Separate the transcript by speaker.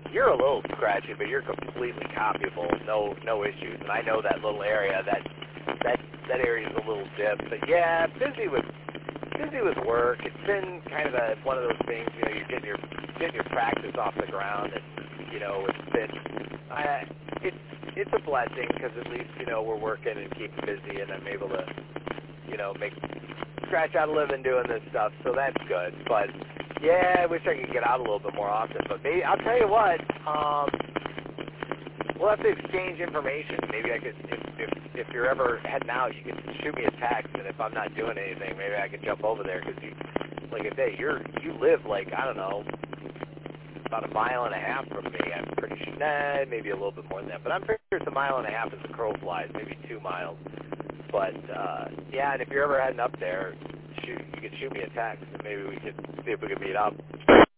Speaker 1: you're a little scratchy, but you're completely copyable. No issues. And I know that little area. That area's a little dipped. But yeah, busy with work. It's been kind of one of those things. You know, you're getting your practice off the ground, and you know, it's a blessing because at least you know we're working and keeping busy, and I'm able to you know scratch out a living doing this stuff. So that's good. But yeah, I wish I could get out a little bit more often. But maybe I'll tell you what. We'll have to exchange information. Maybe I could, if you're ever heading out, you can shoot me a text, and if I'm not doing anything, maybe I can jump over there. Because, like I say, you live like, I don't know, about 1.5 miles from me. I'm pretty sure, maybe a little bit more than that. But I'm pretty sure it's 1.5 miles as the crow flies, maybe 2 miles. But yeah, and if you're ever heading up there, you can shoot me a text, and maybe we could see if we can meet up.